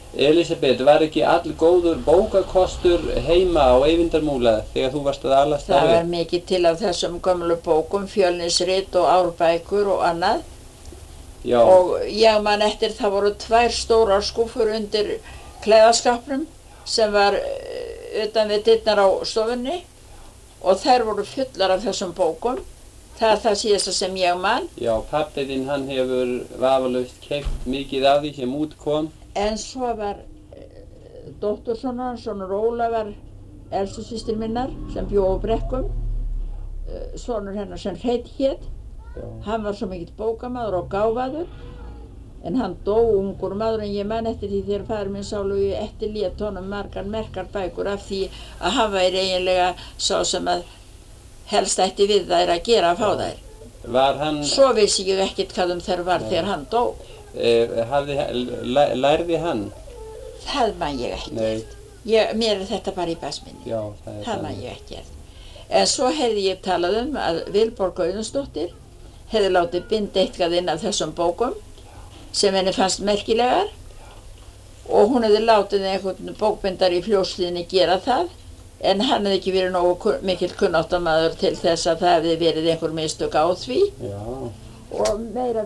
Elísabet, var ekki allgóður bókakostur heima á Eyvindarmúla þegar þú varst að alast þar Það upp? var mikið til af þessum gömlu bókum, Fjölnisrit og árbækur og annað. Já, Og ég man eftir það voru 2 stórar skúffur undir klæðaskapnum sem var utan við dyrnar á stofunni og þær voru fullar af þessum bókum. Það er það síðasta sem ég man. já, pabbi þinn hann hefur vafalaust keypt mikið af því sem út kom. En svo var dóttursonur, sonur Ólafar, elstu systir minnar sem bjó á Brekkum, sonur hennar sem Hreinn hét. Já, Hann var svo mikill bókamaður og gáfaður, en hann dó ungur maður, en ég man eftir því þegar faðir minn sálu eftir lét honum margar merkar bækur af því að hann væri eiginlega sá sem að helst ætti við þær að gera að fá þær. var hann, Svo vissi ég ekkert hvað þær var þegar hann dó. lærði hann? Það man ég ekki. Nei, Mér er þetta bara í basminni. já, það er Það man ég ekki. En svo hefði ég talað um að Vilborg Auðunsdóttir hefði látið binda eitthvað inn af þessum bókum sem henni fannst merkilegar og hún hefði látið einhvern bókbindar í Fljótshlíðinni gera það, en hann hefði ekki verið nógu mikill kunnáttamaður til þess að það hefði verið einhver mistök á því Já. og meira